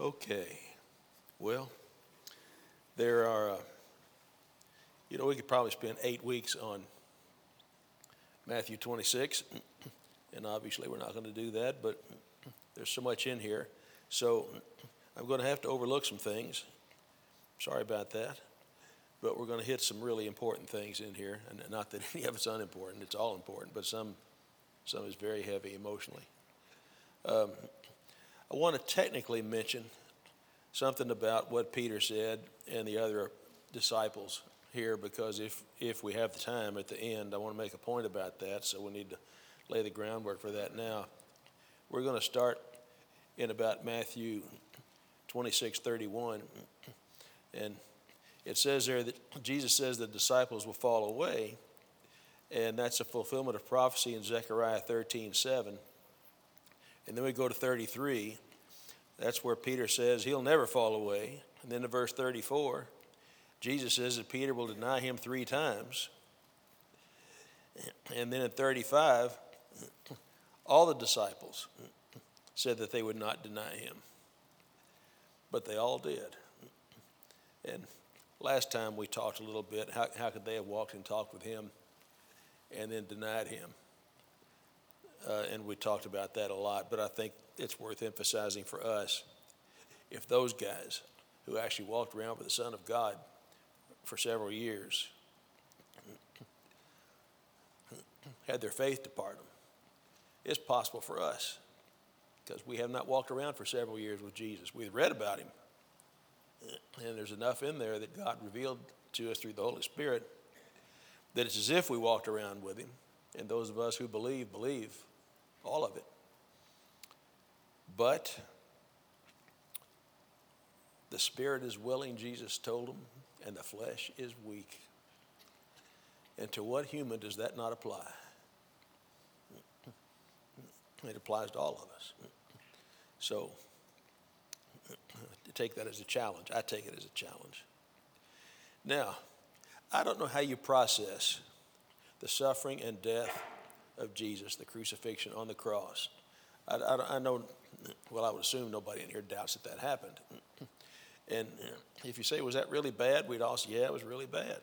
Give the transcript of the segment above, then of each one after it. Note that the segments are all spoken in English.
Okay. Well, there are, we could probably spend 8 weeks on Matthew 26, and obviously we're not going to do that, but there's so much in here. So I'm going to have to overlook some things. Sorry about that. But we're going to hit some really important things in here, and not that any of it's unimportant. It's all important, but some is very heavy emotionally. I want to technically mention something about what Peter said and the other disciples here, because if we have the time at the end, I want to make a point about that, so we need to lay the groundwork for that now. We're going to start in about Matthew 26:31, and it says there that Jesus says the disciples will fall away, and that's a fulfillment of prophecy in Zechariah 13:7. And then we go to 33. That's where Peter says he'll never fall away. And then to verse 34, Jesus says that Peter will deny him 3 times. And then in 35, all the disciples said that they would not deny him. But they all did. And last time we talked a little bit, how could they have walked and talked with him and then denied him? And we talked about that a lot, but I think it's worth emphasizing for us. If those guys who actually walked around with the Son of God for several years had their faith depart them, it's possible for us, because we have not walked around for several years with Jesus. We've read about him, and there's enough in there that God revealed to us through the Holy Spirit that it's as if we walked around with him. And those of us who believe all of it. But the spirit is willing, Jesus told them, and the flesh is weak. And to what human does that not apply? It applies to all of us. So take that as a challenge. I take it as a challenge. Now, I don't know how you process the suffering and death of Jesus, the crucifixion on the cross. I know, well, I would assume nobody in here doubts that happened. And if you say, was that really bad? We'd all say, yeah, it was really bad.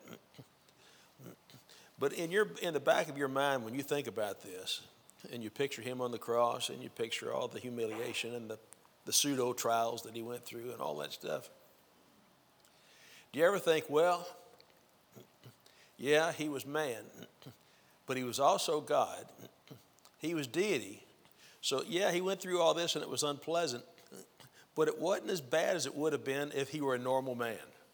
But in the back of your mind, when you think about this, and you picture him on the cross, and you picture all the humiliation and the pseudo trials that he went through and all that stuff, do you ever think, well, yeah, he was man, but he was also God. He was deity. So, yeah, he went through all this and it was unpleasant, but it wasn't as bad as it would have been if he were a normal man.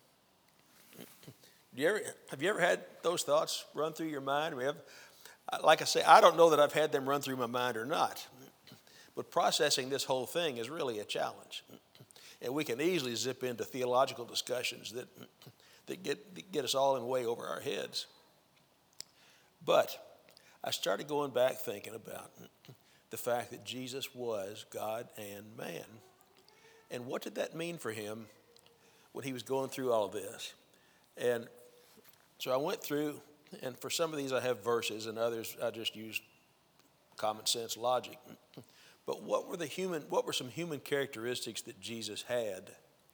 Have you ever had those thoughts run through your mind? Like I say, I don't know that I've had them run through my mind or not, but processing this whole thing is really a challenge. And we can easily zip into theological discussions that get us all in way over our heads. But I started going back thinking about the fact that Jesus was God and man. And what did that mean for him when he was going through all of this? And so I went through, and for some of these I have verses, and others I just use common sense logic. But what were some human characteristics that Jesus had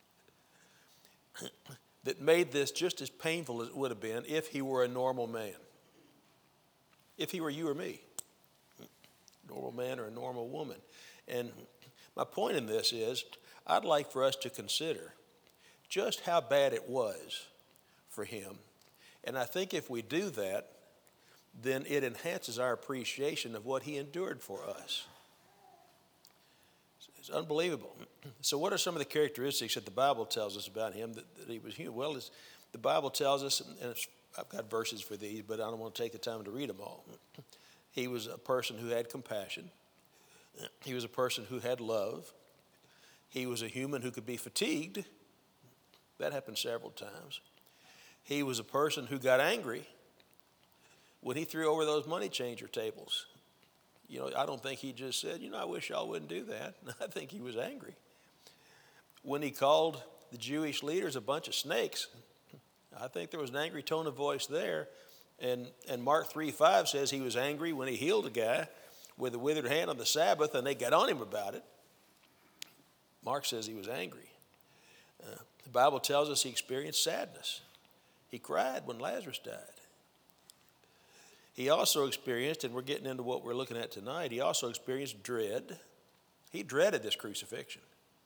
that made this just as painful as it would have been if he were a normal man? If he were you or me, normal man or a normal woman. And my point in this is, I'd like for us to consider just how bad it was for him. And I think if we do that, then it enhances our appreciation of what he endured for us. It's unbelievable. So what are some of the characteristics that the Bible tells us about him that he was human? Well, the Bible tells us, and I've got verses for these, but I don't want to take the time to read them all. He was a person who had compassion. He was a person who had love. He was a human who could be fatigued. That happened several times. He was a person who got angry when he threw over those money changer tables. I don't think he just said, I wish y'all wouldn't do that. I think he was angry. When he called the Jewish leaders a bunch of snakes, I think there was an angry tone of voice there. And Mark 3:5 says he was angry when he healed a guy with a withered hand on the Sabbath, and they got on him about it. Mark says he was angry. The Bible tells us he experienced sadness. He cried when Lazarus died. He also experienced, and we're getting into what we're looking at tonight, he also experienced dread. He dreaded this crucifixion.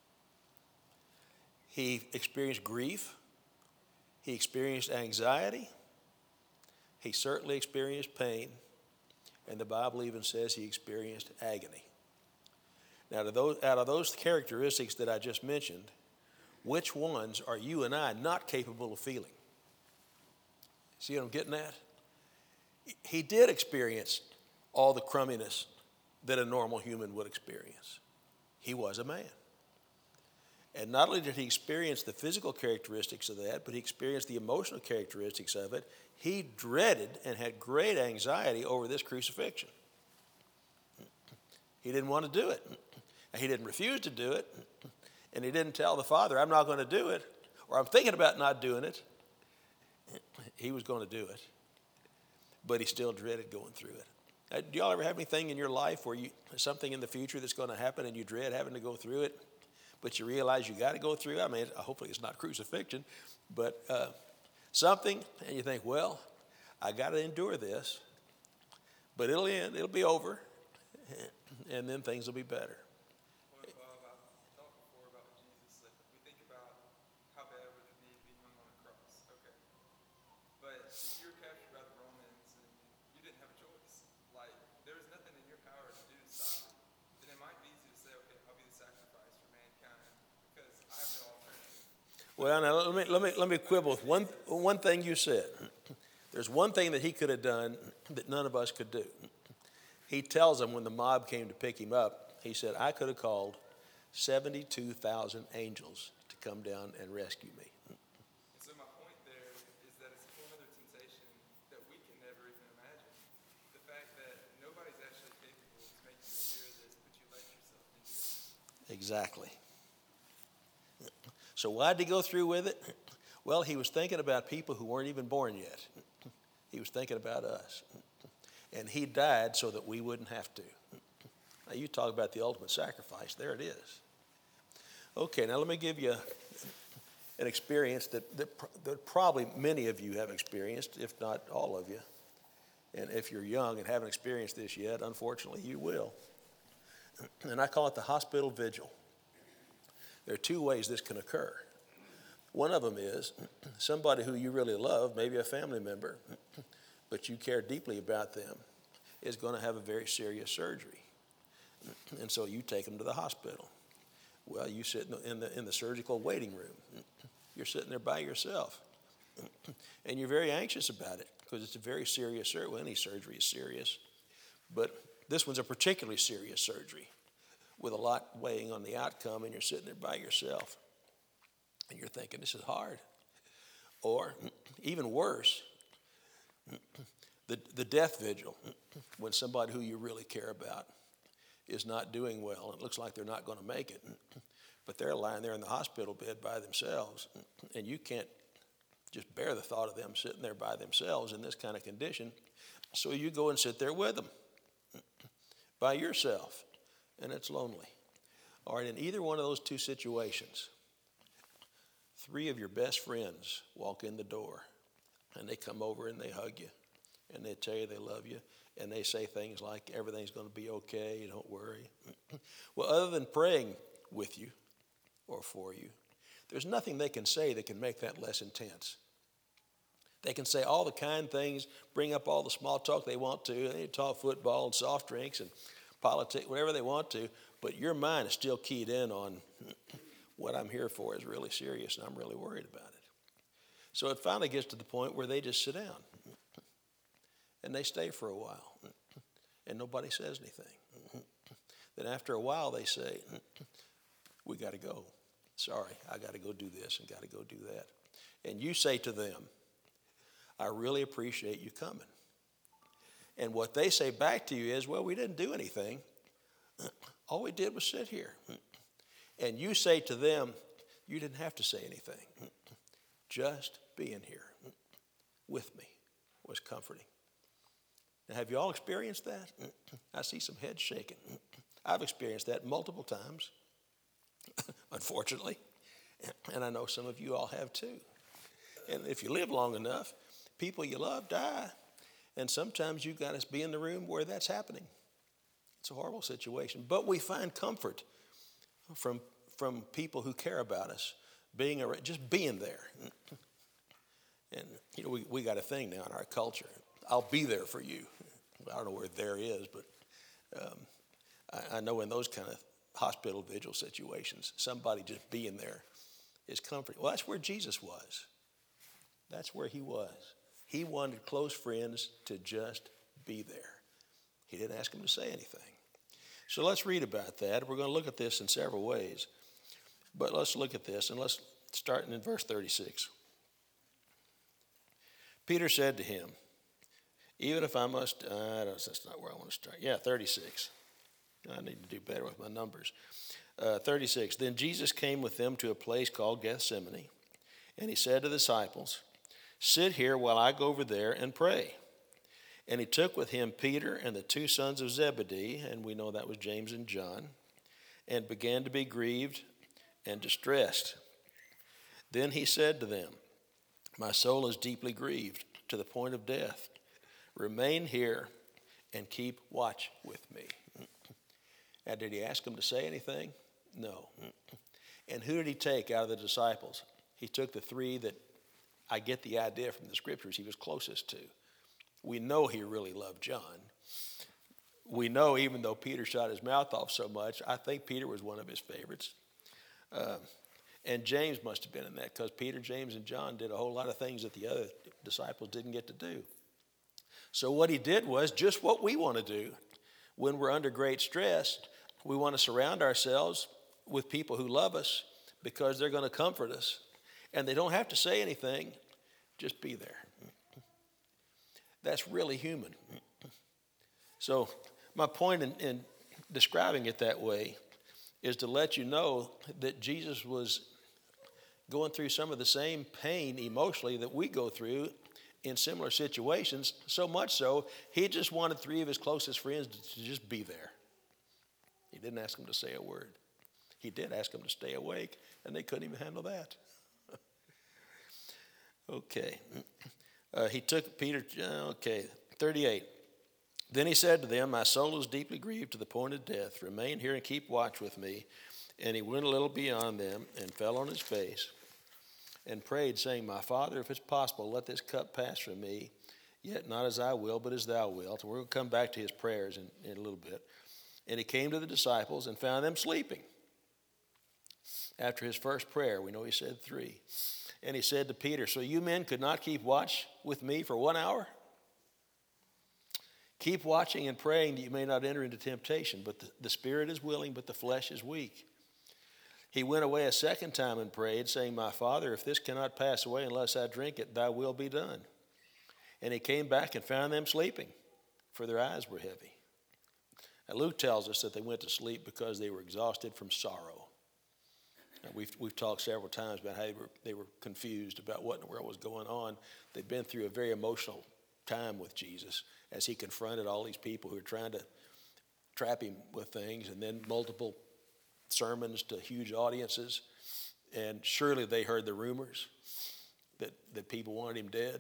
He experienced grief. He experienced anxiety. He certainly experienced pain. And the Bible even says he experienced agony. Now, out of those characteristics that I just mentioned, which ones are you and I not capable of feeling? See what I'm getting at? He did experience all the crumminess that a normal human would experience. He was a man. And not only did he experience the physical characteristics of that, but he experienced the emotional characteristics of it. He dreaded and had great anxiety over this crucifixion. He didn't want to do it. He didn't refuse to do it. And he didn't tell the Father, I'm not going to do it, or I'm thinking about not doing it. He was going to do it. But he still dreaded going through it. Do y'all ever have anything in your life where something in the future that's going to happen and you dread having to go through it, but you realize you got to go through it? I mean, hopefully it's not crucifixion, but something, and you think, well, I got to endure this, but it'll end, it'll be over, and then things will be better. Well, Bob, I've talked before about Jesus. Like, we think about how bad would it be if he hung on a cross. Okay. But if you were captured by the Romans and you didn't have a choice, like, there was nothing in your power to do to stop it, then it might be easy to say, okay, I'll be the sacrifice for mankind because I have no alternative. Well, now let me quibble with one thing you said. There's one thing that he could have done that none of us could do. He tells them when the mob came to pick him up, he said, I could have called 72,000 angels to come down and rescue me. And so my point there is that it's a whole other temptation that we can never even imagine. The fact that nobody's actually capable of making you endure this, but you let yourself endure it. Exactly. So why did he go through with it? Well, he was thinking about people who weren't even born yet. He was thinking about us. And he died so that we wouldn't have to. Now, you talk about the ultimate sacrifice. There it is. Okay, now let me give you an experience that probably many of you have experienced, if not all of you. And if you're young and haven't experienced this yet, unfortunately, you will. And I call it the hospital vigil. There are two ways this can occur. One of them is somebody who you really love, maybe a family member, but you care deeply about them, is going to have a very serious surgery. And so you take them to the hospital. Well, you sit in the surgical waiting room. You're sitting there by yourself. And you're very anxious about it because it's a very serious surgery. Well, any surgery is serious. But this one's a particularly serious surgery with a lot weighing on the outcome, and you're sitting there by yourself. And you're thinking, this is hard. Or even worse, the death vigil, when somebody who you really care about is not doing well, and it looks like they're not going to make it, but they're lying there in the hospital bed by themselves, and you can't just bear the thought of them sitting there by themselves in this kind of condition, so you go and sit there with them by yourself, and it's lonely. All right, in either one of those two situations, three of your best friends walk in the door, and they come over and they hug you, and they tell you they love you, and they say things like, everything's going to be okay, don't worry. Well, other than praying with you or for you, there's nothing they can say that can make that less intense. They can say all the kind things, bring up all the small talk they want to, they talk football and soft drinks and politics, whatever they want to, but your mind is still keyed in on what I'm here for is really serious, and I'm really worried about it. So it finally gets to the point where they just sit down, and they stay for a while, and nobody says anything. Then after a while, they say, we got to go. Sorry, I got to go do this and got to go do that. And you say to them, I really appreciate you coming. And what they say back to you is, well, we didn't do anything. All we did was sit here. And you say to them, you didn't have to say anything. Just being here with me was comforting. Now, have you all experienced that? I see some heads shaking. I've experienced that multiple times. unfortunately. And I know some of you all have too. And if you live long enough, people you love die. And sometimes you've got to be in the room where that's happening. It's a horrible situation. But we find comfort from people who care about us, just being there. And, we got a thing now in our culture. I'll be there for you. I don't know where there is, but I know in those kind of hospital vigil situations, somebody just being there is comforting. Well, that's where Jesus was. That's where he was. He wanted close friends to just be there. He didn't ask them to say anything. So let's read about that. We're going to look at this in several ways. But let's look at this, and let's start in verse 36. Peter said to him, even if I must, that's not where I want to start. Yeah, 36. I need to do better with my numbers. 36, then Jesus came with them to a place called Gethsemane, and he said to the disciples, sit here while I go over there and pray. And he took with him Peter and the two sons of Zebedee, and we know that was James and John, and began to be grieved and distressed. Then he said to them, my soul is deeply grieved to the point of death. Remain here and keep watch with me. Now, did he ask them to say anything? No. And who did he take out of the disciples? He took the three that I get the idea from the scriptures he was closest to. We know he really loved John. We know even though Peter shot his mouth off so much, I think Peter was one of his favorites. And James must have been in that because Peter, James, and John did a whole lot of things that the other disciples didn't get to do. So what he did was just what we want to do when we're under great stress. We want to surround ourselves with people who love us because they're going to comfort us. And they don't have to say anything, just be there. That's really human. So my point in describing it that way is to let you know that Jesus was going through some of the same pain emotionally that we go through in similar situations, so much so, he just wanted three of his closest friends to just be there. He didn't ask them to say a word. He did ask them to stay awake, and they couldn't even handle that. Okay. He took Peter, 38. Then he said to them, my soul is deeply grieved to the point of death. Remain here and keep watch with me. And he went a little beyond them and fell on his face and prayed, saying, my Father, if it's possible, let this cup pass from me, yet not as I will, but as thou wilt. And we're going to come back to his prayers in a little bit. And he came to the disciples and found them sleeping. After his first prayer, we know he said 3. And he said to Peter, so you men could not keep watch with me for 1 hour? Keep watching and praying that you may not enter into temptation, but the spirit is willing, but the flesh is weak. He went away a second time and prayed, saying, my Father, if this cannot pass away unless I drink it, thy will be done. And he came back and found them sleeping, for their eyes were heavy. Now, Luke tells us that they went to sleep because they were exhausted from sorrow. Now, we've talked several times about how they were confused about what in the world was going on. They'd been through a very emotional time with Jesus as he confronted all these people who were trying to trap him with things, and then multiple sermons to huge audiences. And surely they heard the rumors that people wanted him dead.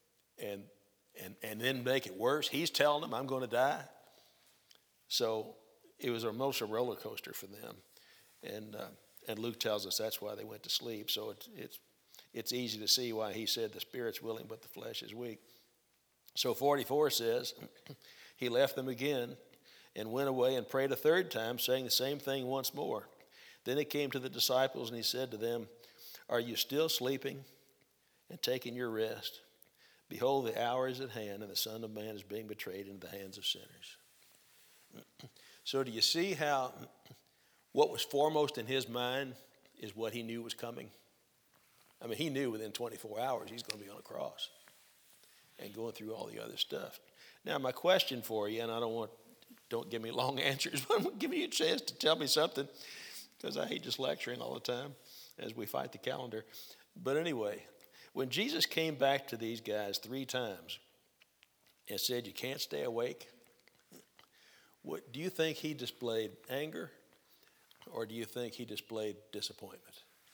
And then make it worse, he's telling them, I'm going to die. So it was an emotional roller coaster for them. And Luke tells us that's why they went to sleep. So it's easy to see why he said the spirit's willing, but the flesh is weak. So 44 says, he left them again and went away and prayed a third time, saying the same thing once more. Then he came to the disciples and he said to them, are you still sleeping and taking your rest? Behold, the hour is at hand, and the Son of Man is being betrayed into the hands of sinners. So do you see how what was foremost in his mind is what he knew was coming? I mean, he knew within 24 hours he's going to be on a cross and going through all the other stuff. Now, my question for you, and don't give me long answers, but I'm giving you a chance to tell me something, because I hate just lecturing all the time as we fight the calendar. But anyway, when Jesus came back to these guys 3 times and said, you can't stay awake, what do you think he displayed? Anger Or do you think he displayed disappointment?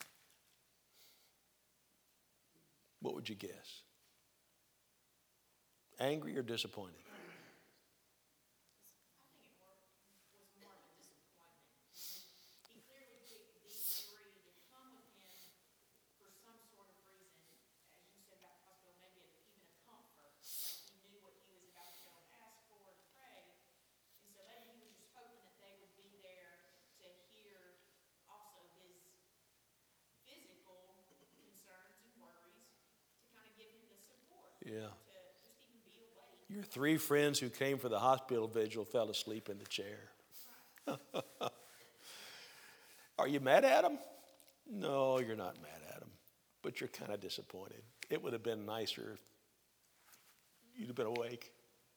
What would you guess? Angry or disappointed? I think it was more of a disappointment. He clearly picked these three to come with him for some sort of reason, as you said about the hospital, maybe even a comfort. He knew what he was about to go and ask for and pray. And so maybe he was just hoping that they would be there to hear also his physical concerns and worries to kind of give him the support. Yeah. To just even be awake. Your three friends who came for the hospital vigil fell asleep in the chair. Are you mad at them? No, you're not mad at them, but you're kind of disappointed. It would have been nicer if you'd have been awake.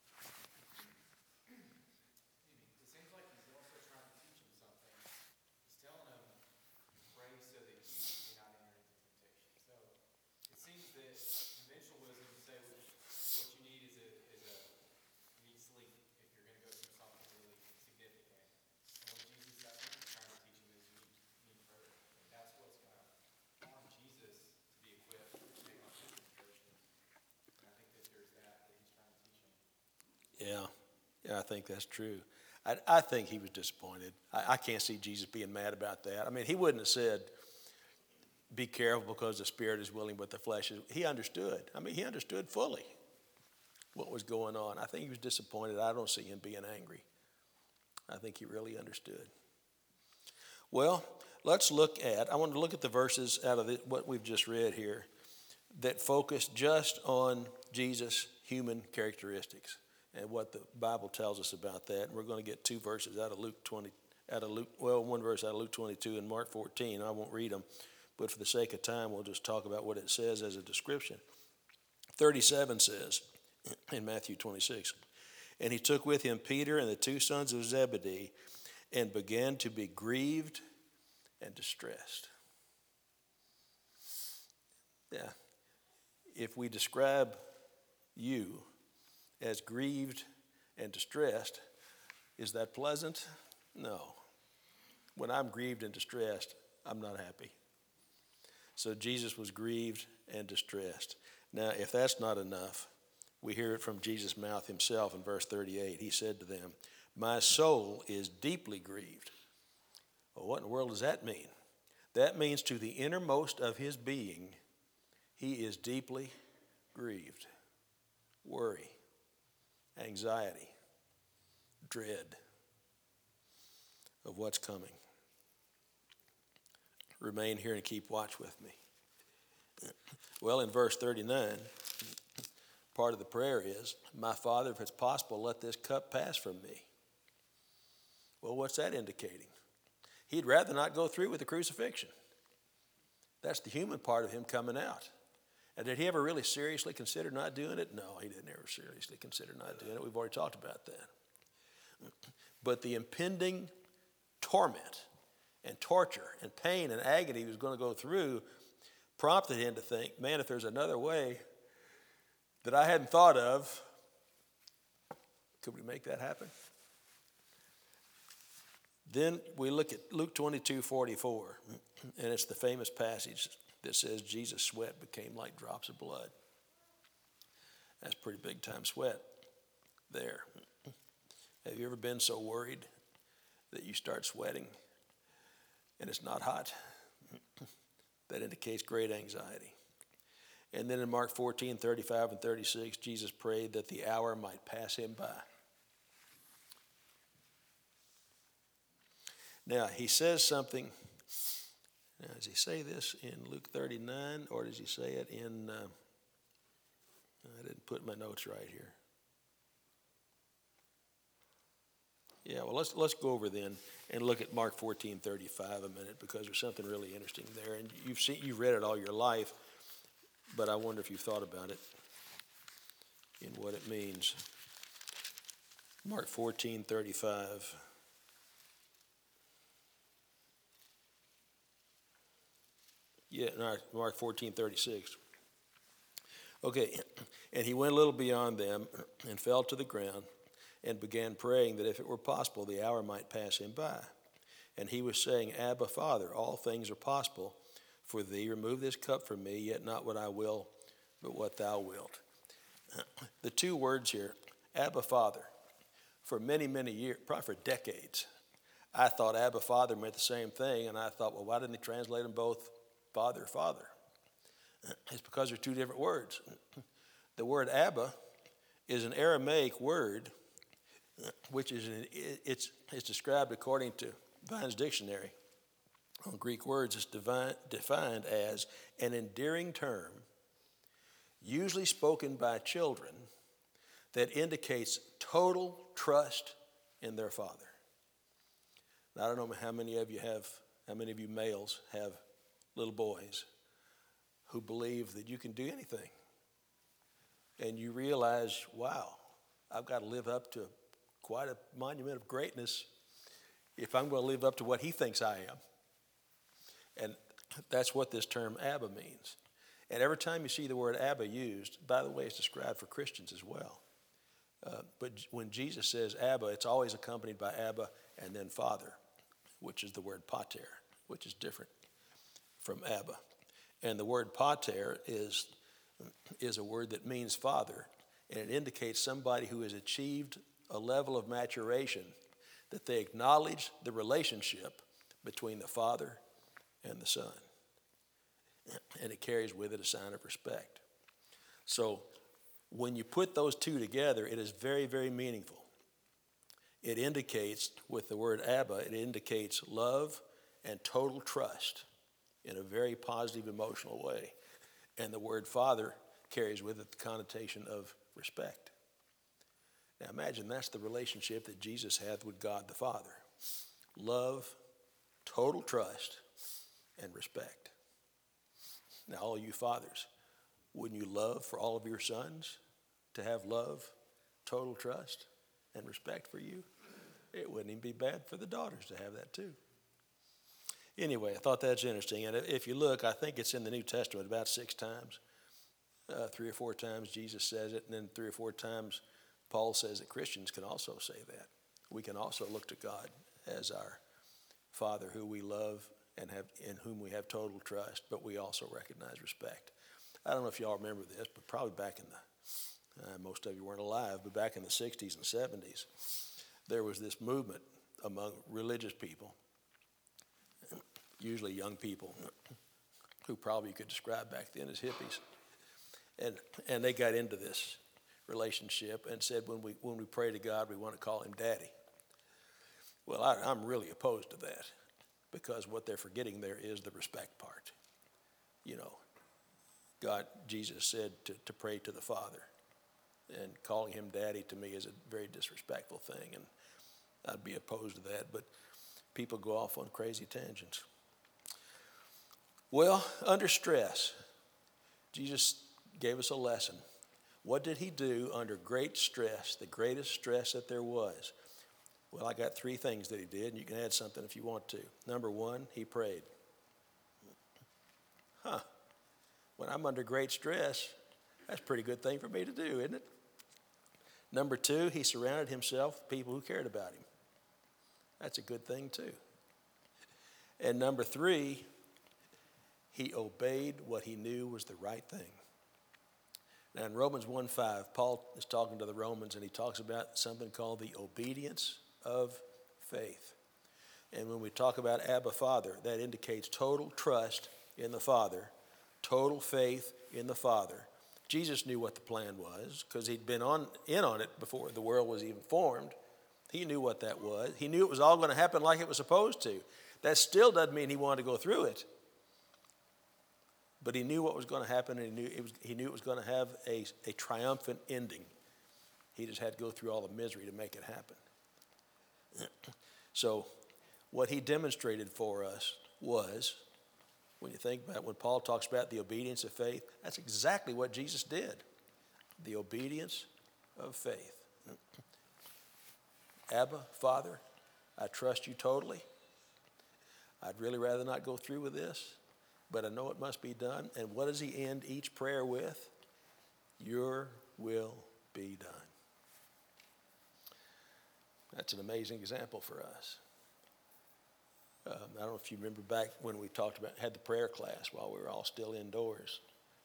It seems like he's also trying to teach him something. He's telling him, pray so that you may not enter into temptation. So it seems that conventional wisdom would say what you need is you need sleep if you're going to go through something really significant. And what Jesus, I think, is trying to teach him is you need prayer. And that's what's going to arm Jesus to be equipped to take on his temptation. And I think that there's that he's trying to teach him. Yeah, I think that's true. I think he was disappointed. I can't see Jesus being mad about that. I mean, he wouldn't have said, be careful because the spirit is willing but the flesh is. He understood. I mean, he understood fully what was going on. I think he was disappointed. I don't see him being angry. I think he really understood. Well, let's look at, I want to look at the verses out of what we've just read here that focus just on Jesus' human characteristics and what the Bible tells us about that. And we're going to get two verses out of Luke 20, one verse out of Luke 22 and Mark 14. I won't read them, but for the sake of time, we'll just talk about what it says as a description. 37 says in Matthew 26, and he took with him Peter and the two sons of Zebedee and began to be grieved and distressed. Yeah. If we describe you as grieved and distressed, is that pleasant? No. When I'm grieved and distressed, I'm not happy. So Jesus was grieved and distressed. Now, if that's not enough, we hear it from Jesus' mouth himself in verse 38. He said to them, my soul is deeply grieved. Well, what in the world does that mean? That means to the innermost of his being, he is deeply grieved. Worry, anxiety, dread of what's coming. Remain here and keep watch with me. Well, in verse 39, part of the prayer is, my Father, if it's possible, let this cup pass from me. Well, what's that indicating? He'd rather not go through with the crucifixion. That's the human part of him coming out. And did he ever really seriously consider not doing it? No, he didn't ever seriously consider not doing it. We've already talked about that. But the impending torment and torture and pain and agony he was going to go through prompted him to think, man, if there's another way that I hadn't thought of, could we make that happen? Then we look at Luke 22:44, and it's the famous passage that says Jesus' sweat became like drops of blood. That's pretty big time sweat there. Have you ever been so worried that you start sweating and it's not hot? That indicates great anxiety. And then in Mark 14:35 and 36, Jesus prayed that the hour might pass him by. Now, he says something. Now, does he say this in Luke 39, or does he say it in, I didn't put my notes right here. Yeah, well, let's go over then and look at Mark 14:35 a minute, because there's something really interesting there. And you've read it all your life, but I wonder if you've thought about it in what it means. Mark 14:35. Yeah, no, Mark 14:36. Okay, and he went a little beyond them and fell to the ground and began praying that if it were possible, the hour might pass him by. And he was saying, Abba, Father, all things are possible for thee. Remove this cup from me, yet not what I will, but what thou wilt. The two words here, Abba, Father, for many, many years, probably for decades, I thought Abba, Father meant the same thing, and I thought, well, why didn't they translate them both Father, Father? It's because they're two different words. The word Abba is an Aramaic word, which is it's described according to Vine's dictionary. On Greek words, it's defined as an endearing term, usually spoken by children, that indicates total trust in their father. Now, I don't know how many of you males have little boys who believe that you can do anything. And you realize, wow, I've got to live up to quite a monument of greatness if I'm going to live up to what he thinks I am. And that's what this term Abba means. And every time you see the word Abba used, by the way, it's described for Christians as well. But when Jesus says Abba, it's always accompanied by Abba and then Father, which is the word pater, which is different from Abba. And the word pater is a word that means father, and it indicates somebody who has achieved a level of maturation, that they acknowledge the relationship between the father and the son. And it carries with it a sign of respect. So when you put those two together, it is very, very meaningful. It indicates, with the word Abba, it indicates love and total trust in a very positive emotional way. And the word Father carries with it the connotation of respect. Now imagine that's the relationship that Jesus had with God the Father. Love, total trust, and respect. Now all you fathers, wouldn't you love for all of your sons to have love, total trust, and respect for you? It wouldn't even be bad for the daughters to have that too. Anyway, I thought that's interesting. And if you look, I think it's in the New Testament about 6 times. 3 or 4 times Jesus says it, and then 3 or 4 times Paul says that Christians can also say that. We can also look to God as our Father who we love and have in whom we have total trust, but we also recognize respect. I don't know if y'all remember this, but probably back in the, most of you weren't alive, but back in the 60s and 70s, there was this movement among religious people, usually young people, who probably you could describe back then as hippies. And they got into this relationship and said when we pray to God, we want to call him Daddy. Well, I'm really opposed to that, because what they're forgetting there is the respect part. You know, Jesus said to pray to the Father, and calling him Daddy to me is a very disrespectful thing, and I'd be opposed to that, but people go off on crazy tangents. Well, under stress, Jesus gave us a lesson. What did he do under great stress, the greatest stress that there was? Well, I got 3 things that he did, and you can add something if you want to. Number 1, he prayed. When I'm under great stress, that's a pretty good thing for me to do, isn't it? Number 2, he surrounded himself with people who cared about him. That's a good thing too. And number 3, he obeyed what he knew was the right thing. Now in Romans 1:5, Paul is talking to the Romans, and he talks about something called the obedience of faith. And when we talk about Abba Father, that indicates total trust in the Father, total faith in the Father. Jesus knew what the plan was because he'd been in on it before the world was even formed. He knew what that was. He knew it was all going to happen like it was supposed to. That still doesn't mean he wanted to go through it. But he knew what was going to happen, and he knew it was going to have a triumphant ending. He just had to go through all the misery to make it happen. So what he demonstrated for us was, when you think about it, when Paul talks about the obedience of faith, that's exactly what Jesus did. The obedience of faith. Abba, Father, I trust you totally. I'd really rather not go through with this, but I know it must be done. And what does he end each prayer with? Your will be done. That's an amazing example for us. I don't know if you remember back when we had the prayer class while we were all still indoors.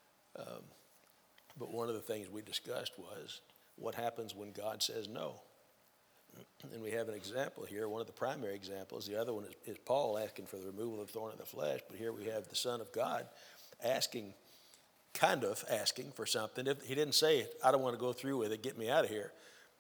But one of the things we discussed was what happens when God says no. And we have an example here, one of the primary examples. The other one is Paul asking for the removal of the thorn in the flesh. But here we have the Son of God kind of asking for something. He didn't say, I don't want to go through with it, get me out of here.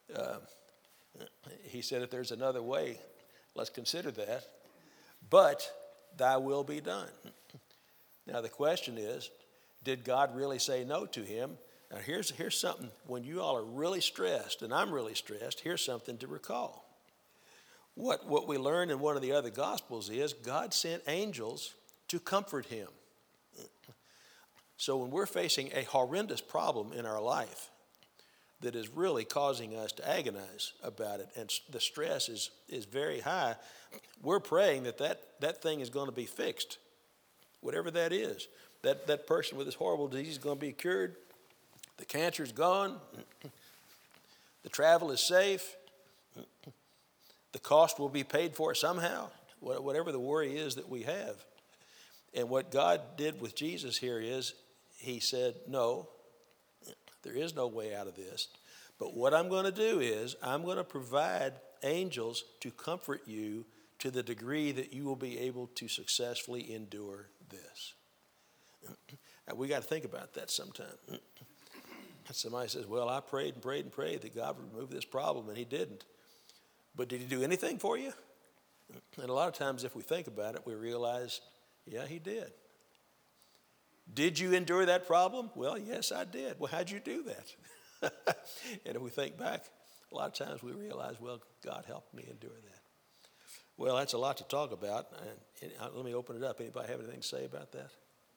He said, if there's another way, let's consider that. But thy will be done. Now the question is, did God really say no to him? Now here's something, when you all are really stressed, and I'm really stressed, here's something to recall. What we learn in one of the other Gospels is God sent angels to comfort him. So when we're facing a horrendous problem in our life that is really causing us to agonize about it, and the stress is very high, we're praying that thing is going to be fixed, whatever that is. That person with this horrible disease is going to be cured. The cancer's gone. The travel is safe. The cost will be paid for somehow, whatever the worry is that we have. And what God did with Jesus here is he said, no, there is no way out of this. But what I'm going to do is I'm going to provide angels to comfort you to the degree that you will be able to successfully endure this. Now, we got to think about that sometime. Somebody says, well, I prayed and prayed and prayed that God would remove this problem, and he didn't. But did he do anything for you? And a lot of times if we think about it, we realize, yeah, he did. Did you endure that problem? Well, yes, I did. Well, how'd you do that? And if we think back, a lot of times we realize, well, God helped me endure that. Well, that's a lot to talk about. And let me open it up. Anybody have anything to say about that?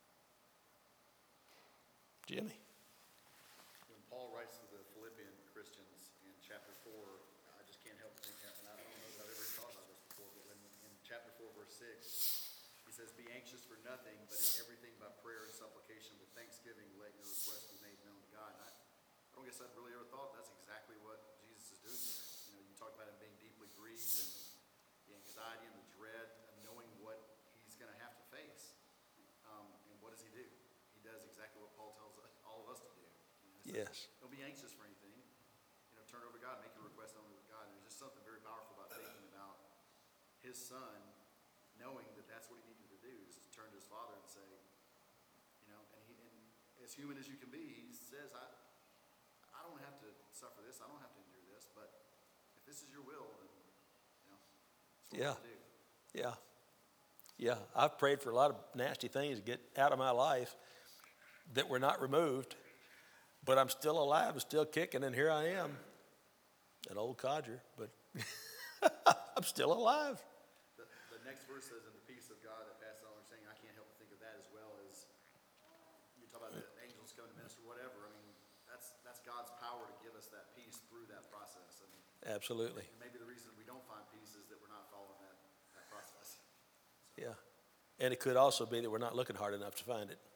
Jimmy? When Paul writes to the Philippian Christians in chapter 4, I just can't help thinking, and I don't know that I've ever thought about this before, but when in chapter 4, verse 6, he says, be anxious for nothing, but in everything by prayer and supplication with thanksgiving, let your requests be made known to God. And I don't guess I've really ever thought that's exactly what Jesus is doing here. You know, you talk about him being deeply grieved and the anxiety and the dread of knowing what he's going to have to face. And what does he do? He does exactly what Paul tells all of us to do. You know, Yes. Don't be anxious for anything. You know, turn over to God, make your request known to God. And there's just something very powerful about thinking about his son, knowing that that's what he needed to do, is to turn to his father and say, you know, and as human as you can be, he says, I don't have to suffer this. I don't have to endure this. But if this is your will, then, you know, it's what Yeah. to do. Yeah. Yeah. I've prayed for a lot of nasty things to get out of my life that were not removed, but I'm still alive and still kicking, and here I am, an old codger, but I'm still alive. The next verse says, in the peace of God that passes all understanding, I can't help but think of that as well as, you talk about the angels coming to minister, whatever. I mean, that's God's power to give us that peace through that process. And Absolutely. maybe the reason we don't find peace is that we're not following that process. Yeah. And it could also be that we're not looking hard enough to find it.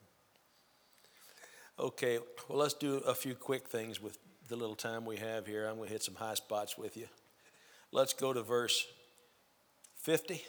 Okay, well, let's do a few quick things with the little time we have here. I'm going to hit some high spots with you. Let's go to verse 50.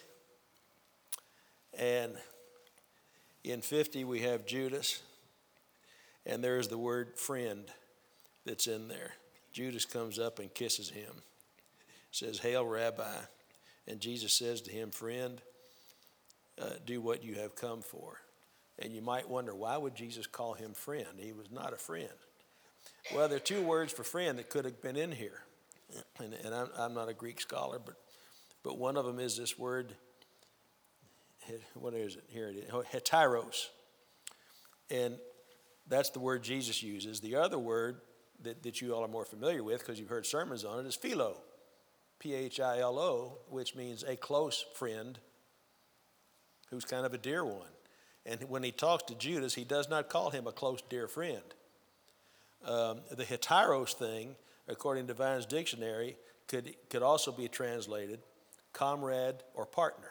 And in 50, we have Judas. And there's the word friend that's in there. Judas comes up and kisses him. Says, Hail, Rabbi. And Jesus says to him, friend, do what you have come for. And you might wonder, why would Jesus call him friend? He was not a friend. Well, there are two words for friend that could have been in here. And I'm not a Greek scholar, but one of them is this word, what is it? Here it is, heteros. And that's the word Jesus uses. The other word that you all are more familiar with, because you've heard sermons on it, is philo, P-H-I-L-O, which means a close friend who's kind of a dear one. And when he talks to Judas, he does not call him a close, dear friend. The heteros thing, according to Vine's dictionary, could also be translated comrade or partner.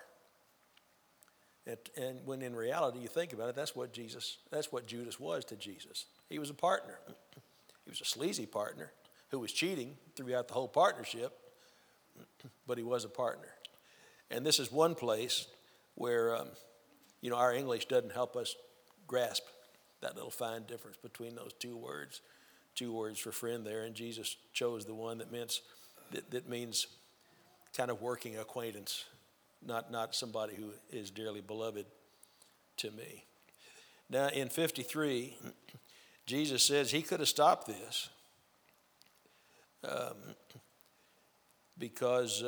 And when in reality you think about it, that's what Judas was to Jesus. He was a partner. He was a sleazy partner who was cheating throughout the whole partnership, but he was a partner. And this is one place where, our English doesn't help us grasp that little fine difference between those two words for friend there, and Jesus chose the one that means kind of working acquaintance, not somebody who is dearly beloved to me. Now, in 53, Jesus says he could have stopped this because,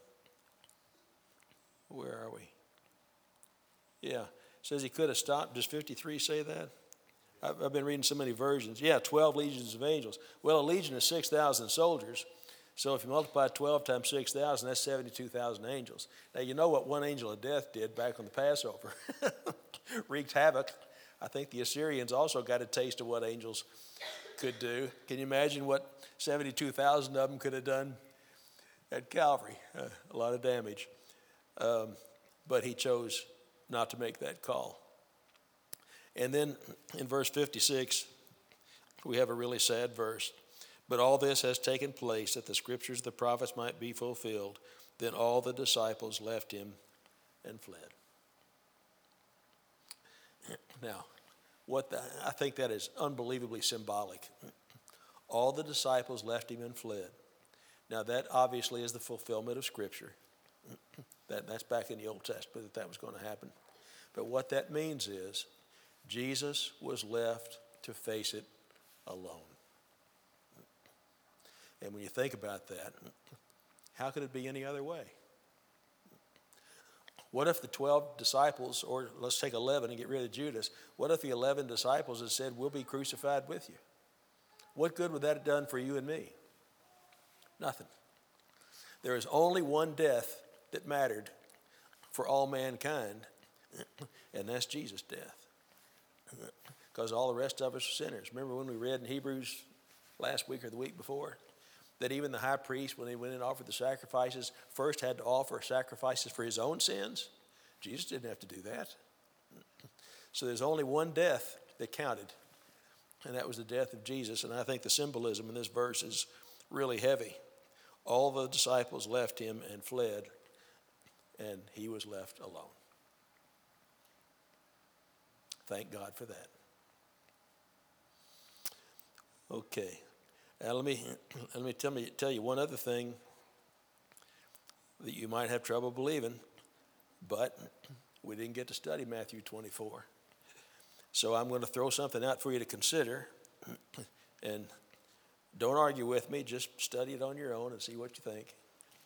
where are we? Yeah, it says he could have stopped. Does 53 say that? I've been reading so many versions. Yeah, 12 legions of angels. Well, a legion is 6,000 soldiers. So if you multiply 12 times 6,000, that's 72,000 angels. Now, you know what one angel of death did back on the Passover? Wreaked havoc. I think the Assyrians also got a taste of what angels could do. Can you imagine what 72,000 of them could have done at Calvary? A lot of damage. But he chose not to make that call. And then in verse 56, we have a really sad verse. But all this has taken place that the scriptures of the prophets might be fulfilled. Then all the disciples left him and fled. Now, I think that is unbelievably symbolic. All the disciples left him and fled. Now, that obviously is the fulfillment of Scripture. That's back in the Old Testament that was going to happen. But what that means is Jesus was left to face it alone. And when you think about that, how could it be any other way? What if the 12 disciples, or let's take 11 and get rid of Judas, what if the 11 disciples had said, we'll be crucified with you? What good would that have done for you and me? Nothing. There is only one death that mattered for all mankind, and that's Jesus' death. Because all the rest of us are sinners. Remember when we read in Hebrews last week or the week before, that even the high priest, when he went in and offered the sacrifices, first had to offer sacrifices for his own sins? Jesus didn't have to do that. So there's only one death that counted, and that was the death of Jesus. And I think the symbolism in this verse is really heavy. All the disciples left him and fled, and he was left alone. Thank God for that. Okay. Now let me tell you one other thing that you might have trouble believing, but we didn't get to study Matthew 24. So I'm going to throw something out for you to consider, and don't argue with me, just study it on your own and see what you think.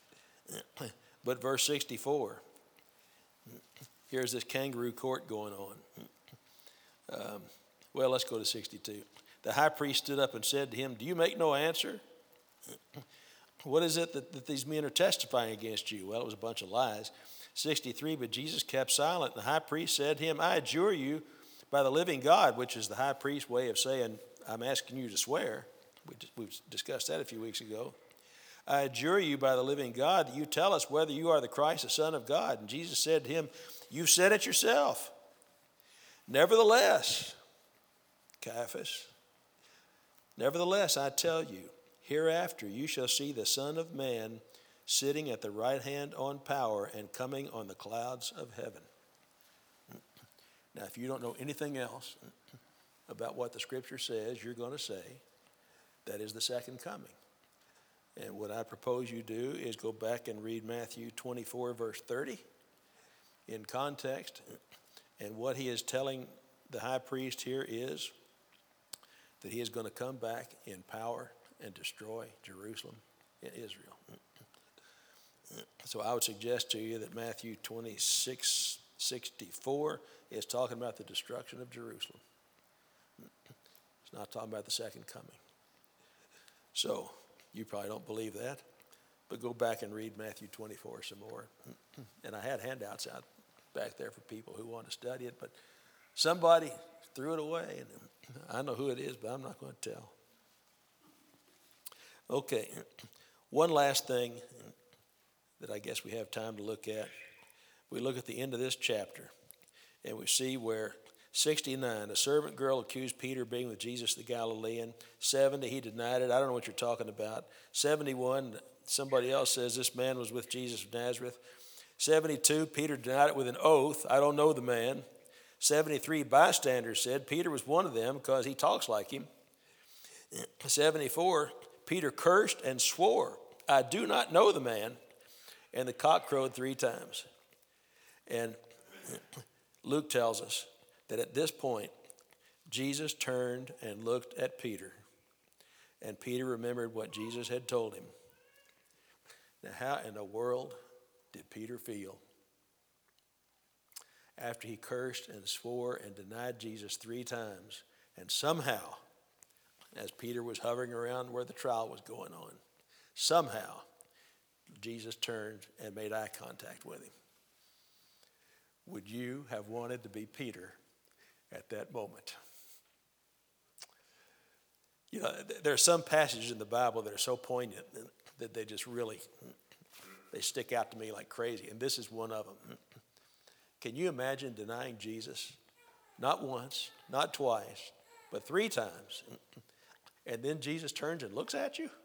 But verse 64, here's this kangaroo court going on. Well, let's go to 62. The high priest stood up and said to him, do you make no answer? What is it that these men are testifying against you? Well, it was a bunch of lies. 63, but Jesus kept silent. The high priest said to him, I adjure you by the living God, which is the high priest's way of saying, I'm asking you to swear. We discussed that a few weeks ago. I adjure you by the living God that you tell us whether you are the Christ, the Son of God. And Jesus said to him, you've said it yourself. Nevertheless, Caiaphas, nevertheless, I tell you, hereafter you shall see the Son of Man sitting at the right hand on power and coming on the clouds of heaven. Now, if you don't know anything else about what the Scripture says, you're going to say that is the second coming. And what I propose you do is go back and read Matthew 24, verse 30 in context. And what he is telling the high priest here is that he is going to come back in power and destroy Jerusalem and Israel. So I would suggest to you that Matthew 26, 64 is talking about the destruction of Jerusalem. It's not talking about the second coming. So you probably don't believe that, but go back and read Matthew 24 some more. And I had handouts out back there for people who want to study it, but somebody threw it away, and I know who it is, but I'm not going to tell. Okay, one last thing that I guess we have time to look at. We look at the end of this chapter, and we see where 69, a servant girl accused Peter of being with Jesus the Galilean. 70, he denied it. I don't know what you're talking about. 71, somebody else says this man was with Jesus of Nazareth. 72, Peter denied it with an oath. I don't know the man. 73 bystanders said Peter was one of them because he talks like him. 74, Peter cursed and swore, I do not know the man. And the cock crowed 3 times. And Luke tells us that at this point, Jesus turned and looked at Peter. And Peter remembered what Jesus had told him. Now, how in the world did Peter feel? After he cursed and swore and denied Jesus 3 times, and somehow, as Peter was hovering around where the trial was going on, somehow Jesus turned and made eye contact with him. Would you have wanted to be Peter at that moment? You know, there are some passages in the Bible that are so poignant that they just really, they stick out to me like crazy. And this is one of them. Can you imagine denying Jesus? Not once, not twice, but 3 times. And then Jesus turns and looks at you?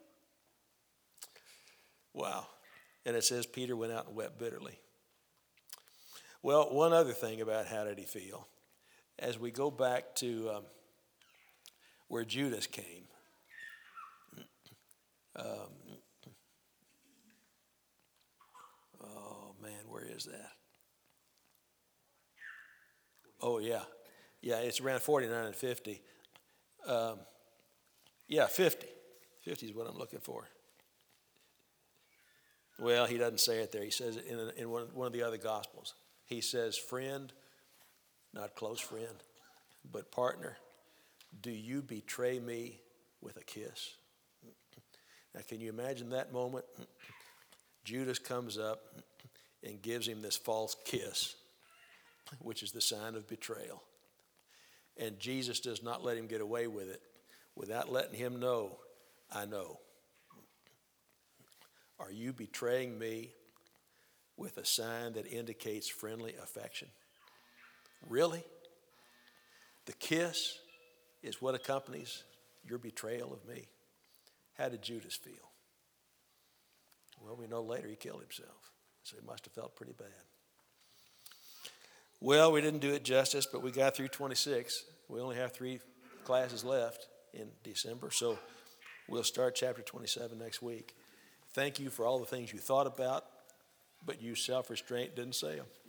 Wow. And it says Peter went out and wept bitterly. Well, one other thing about how did he feel. As we go back to where Judas came. Oh, man, where is that? Oh, yeah. Yeah, it's around 49 and 50. 50. 50 is what I'm looking for. Well, he doesn't say it there. He says it in one of the other Gospels. He says, friend, not close friend, but partner, do you betray me with a kiss? Now, can you imagine that moment? Judas comes up and gives him this false kiss, which is the sign of betrayal. And Jesus does not let him get away with it without letting him know, I know. Are you betraying me with a sign that indicates friendly affection? Really? The kiss is what accompanies your betrayal of me. How did Judas feel? Well, we know later he killed himself, so he must have felt pretty bad. Well, we didn't do it justice, but we got through 26. We only have 3 classes left in December, so we'll start chapter 27 next week. Thank you for all the things you thought about, but you self-restraint didn't say them.